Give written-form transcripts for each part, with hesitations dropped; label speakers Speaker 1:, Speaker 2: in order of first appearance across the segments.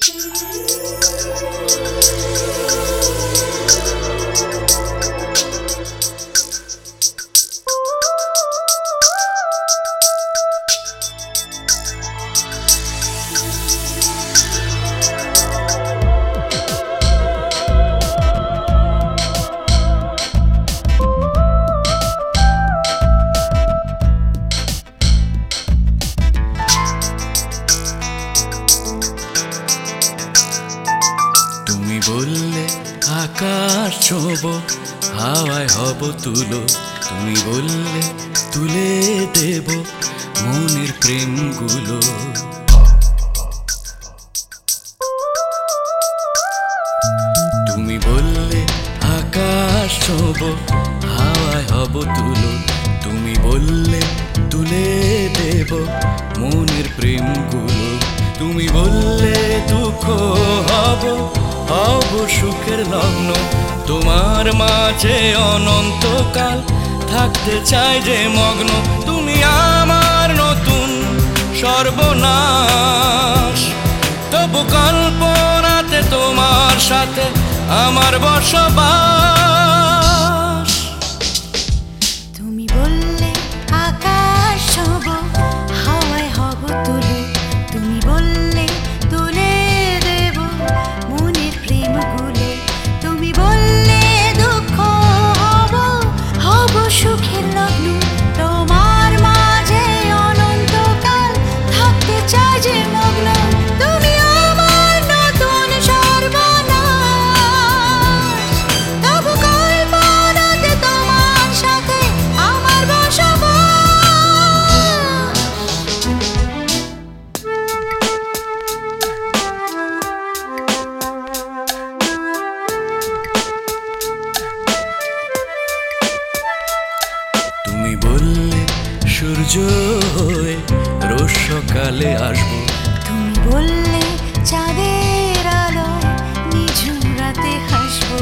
Speaker 1: তুমি বললে আকাশ ছোঁব, হাওয়ায় হব তুলো। তুমি বললে তুলে দেব মনের প্রেমগুলো। তুমি বললে আকাশ ছোঁব, হাওয়ায় হব তুলো। তুমি বললে তুলে দেব মনের প্রেমগুলো। তুমি বললে দুঃখ হব, হব সুখের লগ্ন। তোমার মাঝে অনন্তকাল থাকতে চাই যে মগ্ন। তুমি আমার নতুন সর্বনাশ, তবু কল্পনাতে তোমার সাথে আমার বসবাস।
Speaker 2: তুমি বললে আকাশ ছোঁব, হাওয়ায় হব তুলো। তুমি বললে তুলে দেব মনের প্রেমগুলো। তুমি বললে দুঃখ হব, হব সুখের লগ্ন। তোমার মাঝে অনন্তকাল থাকতে চাই যে মগ্ন। তুমি আমার নতুন সর্বনাশ, তবু কল্পনাতে তোমার সাথে আমার বসবাস।
Speaker 1: তুমি বললে সূর্য হয়ে রোজ সকালে আসবো।
Speaker 2: তুমি বললে চাঁদের আলোয় নিঝুম রাতে হাসবো।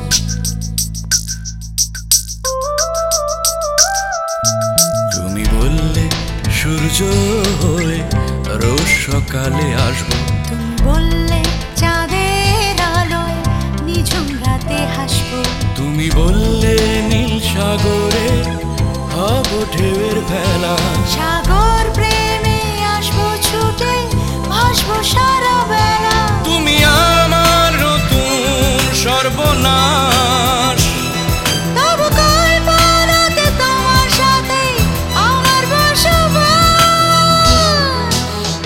Speaker 1: তুমি বললে সূর্য হয়ে রোজ সকালে আসবো।
Speaker 2: তুমি বললে চাঁদের আলোয় নিঝুম রাতে হাসবো।
Speaker 1: তুমি বললে নীল সাগরে হব ঢেউয়ের ভেলা।
Speaker 2: সাগর প্রেমে আসবো ছুটে, ভাসবো সারা বেলা।
Speaker 1: তুমি আমার নতুন সর্বনাশ,
Speaker 2: তবু কল্পনাতে তোমার সাথে আমার বসবাস।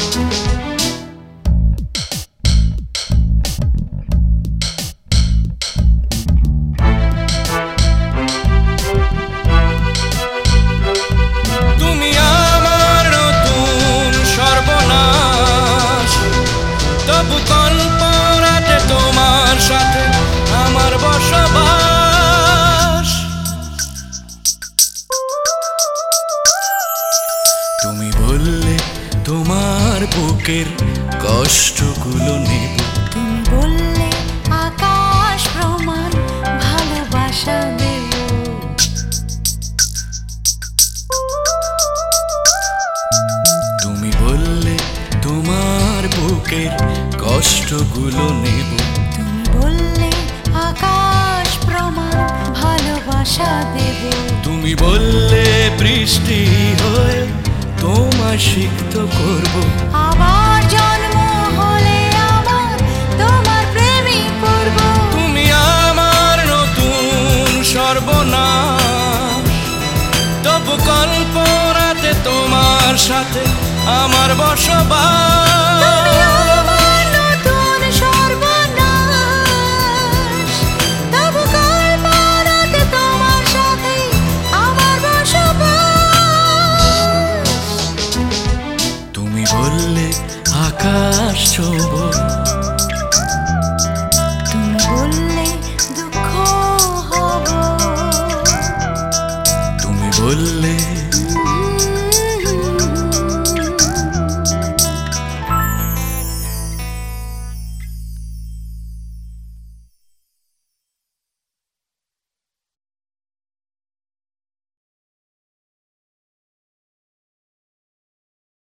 Speaker 1: তুমি আমার নতুন সর্বনাশ, তবু কল্পনাতে তোমার সাথে আমার বসবাস। তুমি বললে তোমার বুকের কষ্টগুলো নেব।
Speaker 2: তুমি বললে আকাশ প্রমাণ ভালোবাসা দেব।
Speaker 1: তুমি বললে তোমার বুকের কষ্টগুলো নেব।
Speaker 2: তুমি বললে আকাশ প্রমাণ ভালোবাসা দেব।
Speaker 1: তুমি বললে বৃষ্টি হয়ে তোমায় সিক্ত করব।
Speaker 2: আবার জন্ম হলে আমার তোমার প্রেমে পড়ব।
Speaker 1: তুমি আমার নতুন সর্বনাশ, তবু কল্পনাতে তোমার সাথে আমার বসবাস।
Speaker 2: তুমি আমার নতুন সর্বনাশ, তবু কল্পনাতে তোমার সাথে আমার বসবাস।
Speaker 1: তুমি বললে আকাশ ছোঁব,